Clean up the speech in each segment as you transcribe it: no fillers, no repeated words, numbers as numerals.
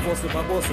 по боссу.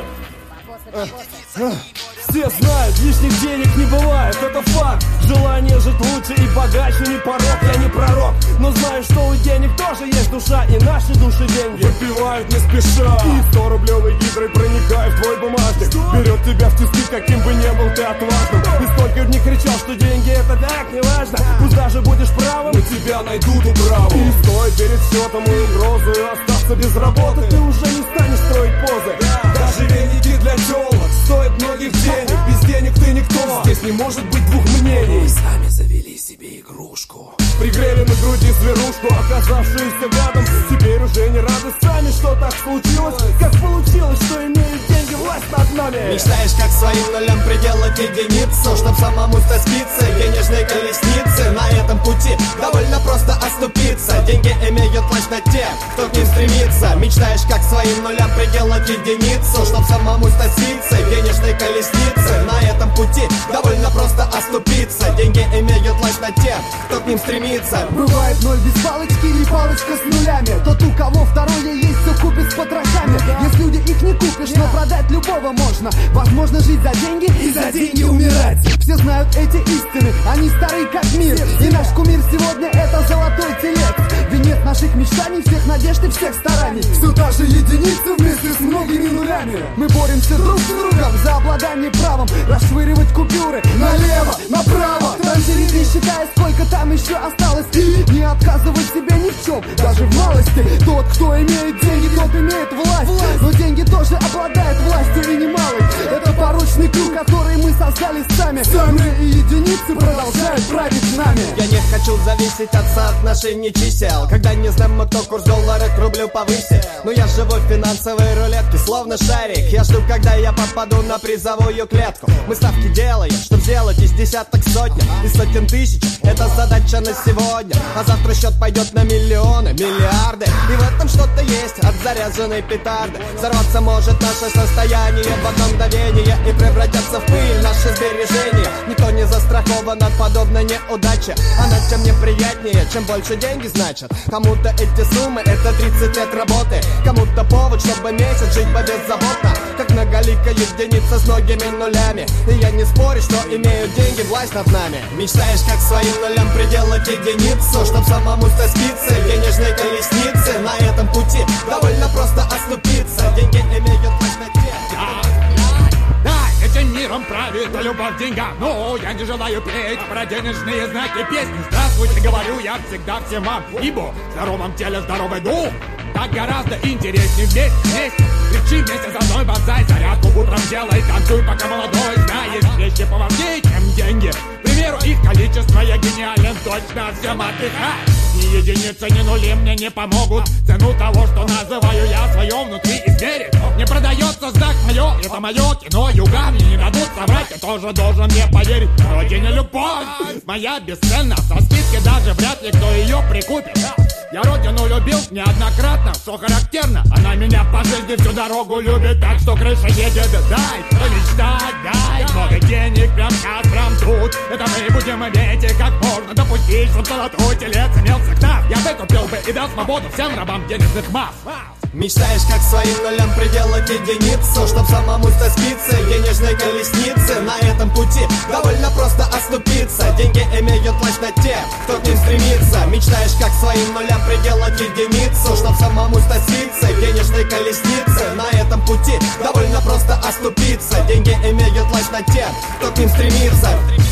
Все знают, лишних денег не бывает, это факт. Желание жить лучше и богаче не порок, я не пророк. Но знаю, что у денег тоже есть душа, и наши души деньги выпивают не спеша. И 100-рублевой гидрой проникает в твой бумажник, берет тебя в тиски, каким бы ни был ты отважным. И сколько дней кричал, что деньги это так, не важно. Пусть даже будешь правым, но тебя найдут управу. И стоит перед счетом и угрозу остаться без работы, ты уже не станешь строить позы. Даже веники для телок стоят многих денег. Без денег ты никто, здесь не может быть двух мнений. Мы сами завели себе игрушку, пригрели на груди зверушку, оказавшуюся гадом. Теперь уже не рады сами, что так случилось. Как получилось, что имеют деньги власть над нами. Мечтаешь, как своим нулям приделать единицу, чтоб самому стаскиться денежной колесницы. На этом пути довольно просто оступиться. Деньги имеют власть над тем, кто к ним стремится. Мечтаешь, как своим нулям приделать единицу, чтоб самому стаскиться денежной колесницы. На этом пути довольно просто оступиться. Деньги имеют власть над тем, кто к ним стремится. Бывает ноль без палочки или палочка с нулями. Тот, у кого второе есть, все купит с потрохами. Есть люди, их не купишь, но продать любого можно. Возможно жить за деньги и за деньги умирать. Все знают эти истины, они стары как мир. И наш кумир сегодня это золотой телец. Венец наших мечтаний, всех надежд и всех стараний. Все та же единица вместе с многими нулями. Мы боремся друг с другом за обладание правом расшвыривать купюры налево, направо, транжирить, не считая, сколько там еще осталось. И не отказывать себе ни в чем, даже в малости. Тот, кто имеет деньги, тот имеет власть. Но деньги тоже обладают властью и немалой. Это порочный круг, который мы создали сами. Сами и единицы продолжают править нами. Я не хочу зависеть от соотношений чисел, когда не знаем мы, кто курс доллара к рублю повысит. Но я живу в финансовой рулетке, словно шарик. Я жду, когда я попаду на призовую клетку. Мы ставки делаем, чтоб сделать из десяток сотни, из сотен тысяч. Это задача на сегодня, а завтра счет пойдет на миллионы, миллиарды. И в этом что-то есть от заряженной петарды. Взорваться может наше состояние в одно мгновение и превратятся в пыль наши сбережения. Никто не застрахован от подобной неудачи. Она тем неприятнее, чем больше деньги значат. Кому-то эти суммы это 30 лет работы, кому-то повод, чтобы месяц жить беззаботно. Как многоликая единица с многими нулями. И я не спорю, что имеют деньги власть над нами. Мечтаешь, как своим нулям приделать единицу, чтоб самому стаскиться денежной колесницы. На этом пути довольно просто оступиться. Деньги имеют власть над тем. Этим миром правит любовь к деньгам. Но я не желаю петь про денежные знаки песни. Здравствуйте, говорю я всегда всем вам, ибо в здоровом теле здоровый дух. Так гораздо интереснее вместе. Кричи вместе со мной, бонсай, зарядку утром делай, танцуй, пока молодой. Знаешь, вещи поважнее, чем деньги. К примеру, их количество, я гениален, точно всем отдыхать. Ни единицы, ни нули мне не помогут. Цену того, что называю я свое внутри измерить. Не продается знак мое, это мое кино. Юга мне не дадут соврать, я тоже должен мне поверить. Родине любовь моя бесценна, со скидки даже вряд ли кто ее прикупит. Я родину любил неоднократно, что характерно. Она меня по жизни всю дорогу любит, так что крыша едет. Дай мечтать, дай много денег прям сейчас, прям тут. Это мы будем иметь, и как можно допустить, чтоб золотой телец имелся к нам. Я выкупил бы и дал свободу всем рабам денежных масс. Мечтаешь, как своим нулям приделать единицу, чтоб самому стаскиться денежной колесницы. На этом пути довольно просто оступиться. Деньги имеют власть над тем, кто к ним стремится. Мечтаешь, как своим нулям приделать единицу, чтоб самому стаскиться денежной колесницы. На этом пути довольно просто оступиться. Деньги имеют власть над тем, кто к ним стремится.